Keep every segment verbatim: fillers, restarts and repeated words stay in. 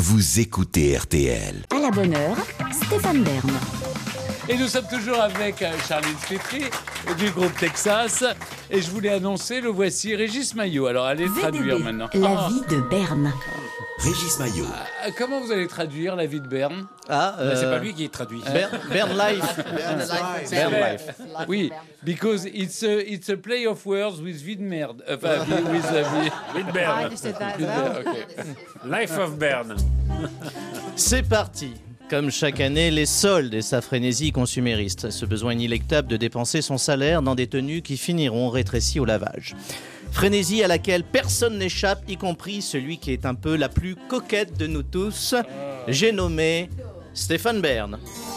Vous écoutez R T L. À la bonne heure, Stéphane Bern. Et nous sommes toujours avec Charline Spiteri du groupe Texas. Et je voulais annoncer, le voici, Régis Maillot. Alors allez V D B, traduire maintenant. La Ah. vie de Berne. Régis Maillot. Ah, comment vous allez traduire la vie de Berne? Ah, Ben, c'est euh, pas lui qui traduit. Bern, Bern Life. Bern Life. Oui, because it's a, it's a play of words with vie de merde. Enfin, with a vie. With Bern. Life of Bern. C'est parti. Comme chaque année, les soldes et sa frénésie consumériste. Ce besoin inéluctable de dépenser son salaire dans des tenues qui finiront rétrécies au lavage. Frénésie à laquelle personne n'échappe, y compris celui qui est un peu la plus coquette de nous tous. J'ai nommé Stéphane Bern.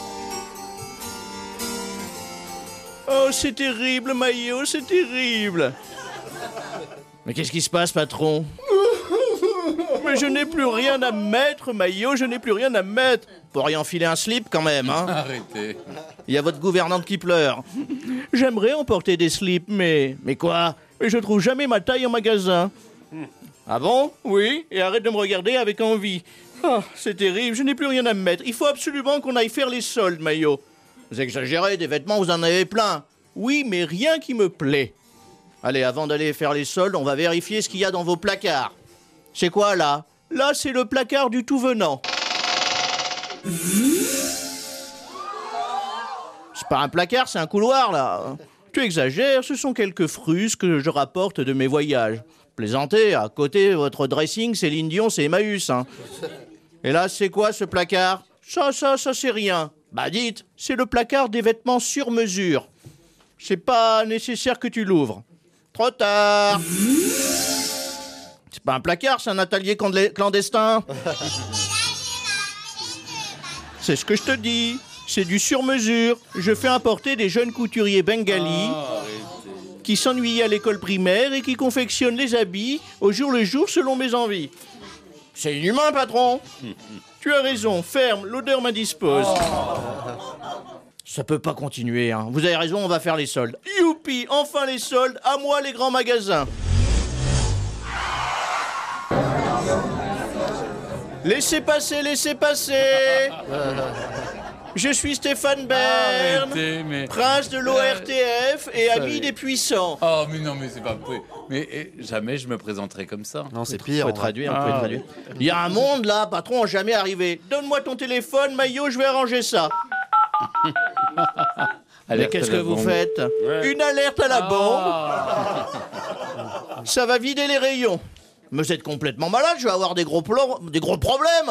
Oh, c'est terrible, Maillot, c'est terrible. Mais qu'est-ce qui se passe, patron? Mais je n'ai plus rien à mettre, Maillot, je n'ai plus rien à mettre. Pourriez enfiler un slip quand même, hein? Arrêtez. Il y a votre gouvernante qui pleure. J'aimerais emporter des slips, mais... Mais quoi? Mais je trouve jamais ma taille en magasin. Ah bon? Oui, et arrête de me regarder avec envie. Oh, c'est terrible, je n'ai plus rien à me mettre. Il faut absolument qu'on aille faire les soldes, Maillot. Vous exagérez, des vêtements, vous en avez plein. Oui, mais rien qui me plaît. Allez, avant d'aller faire les soldes, on va vérifier ce qu'il y a dans vos placards. C'est quoi, là? Là, c'est le placard du tout venant. C'est pas un placard, c'est un couloir, là. Tu exagères, ce sont quelques frusques que je rapporte de mes voyages. Plaisantez, à côté, votre dressing, Céline Dion, c'est Emmaüs, hein. Et là, c'est quoi, ce placard? Ça, ça, ça, c'est rien. Bah dites, c'est le placard des vêtements sur mesure. C'est pas nécessaire que tu l'ouvres. Trop tard. C'est pas un placard, c'est un atelier clandé- clandestin. C'est ce que je te dis. C'est du sur-mesure. Je fais importer des jeunes couturiers bengalis qui s'ennuyaient à l'école primaire et qui confectionnent les habits au jour le jour selon mes envies. C'est inhumain, patron. Tu as raison, ferme, l'odeur m'indispose. Ça peut pas continuer, hein. Vous avez raison, on va faire les soldes. Youpi, enfin les soldes, à moi les grands magasins. Laissez passer, laissez passer. Je suis Stéphane Bern, Arrêtez, mais... prince de l'O R T F et Ça ami y est. des puissants. Oh, mais non, mais c'est pas... Mais eh, jamais je me présenterai comme ça. Non, c'est Vous pire. pouvez en vrai. traduire, vous pouvez Ah, traduire. Il y a un monde là, patron, jamais arrivé. Donne-moi ton téléphone, Maillot, je vais arranger ça. Mais Alerte qu'est-ce à que la vous bombe. faites? Ouais. Une alerte à la bombe. Ah. Ça va vider les rayons. Mais vous êtes complètement malade, je vais avoir des gros, plo- des gros problèmes.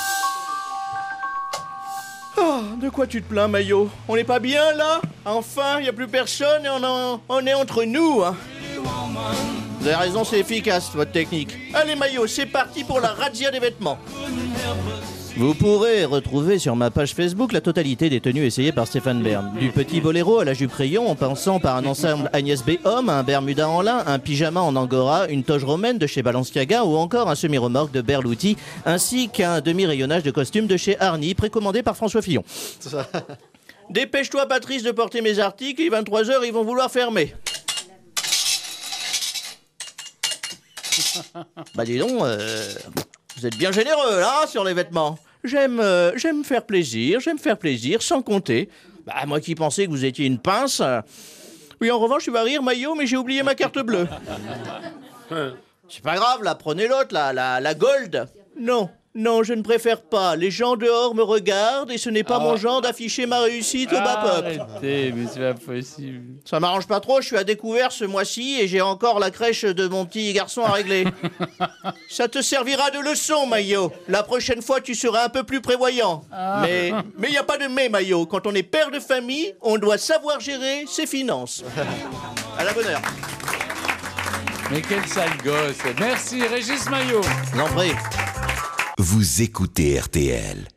Oh, de quoi tu te plains, Maillot? On n'est pas bien, là? Enfin, il n'y a plus personne et on, en- on est entre nous, hein. Vous avez raison, c'est efficace, votre technique. Allez, Maillot, c'est parti pour la razzia des vêtements. Vous pourrez retrouver sur ma page Facebook la totalité des tenues essayées par Stéphane Bern. Du petit boléro à la jupe rayon, en passant par un ensemble Agnès B. Homme, un bermuda en lin, un pyjama en angora, une toge romaine de chez Balenciaga ou encore un semi-remorque de Berluti, ainsi qu'un demi-rayonnage de costume de chez Arnie, précommandé par François Fillon. Dépêche-toi, Patrice, de porter mes articles, il est vingt-trois heures, ils vont vouloir fermer. Bah dis donc, euh, vous êtes bien généreux, là, sur les vêtements. J'aime euh, j'aime faire plaisir, j'aime faire plaisir, sans compter. Bah, moi qui pensais que vous étiez une pince. euh, Oui, en revanche, tu vas rire, Maillot, mais j'ai oublié ma carte bleue. C'est pas grave, là, prenez l'autre, la, la, la gold. Non, non, je ne préfère pas. Les gens dehors me regardent et ce n'est pas Ah. mon genre d'afficher ma réussite au bas peuple. Arrêtez, mais c'est pas possible. Ça m'arrange pas trop, je suis à découvert ce mois-ci et j'ai encore la crèche de mon petit garçon à régler. Ça te servira de leçon, Maillot. La prochaine fois, tu seras un peu plus prévoyant. Mais mais il n'y a pas de mais, Maillot. Quand on est père de famille, on doit savoir gérer ses finances. À la bonne heure. Mais quel sale gosse. Merci, Régis Maillot. N'en prie. Vous écoutez R T L.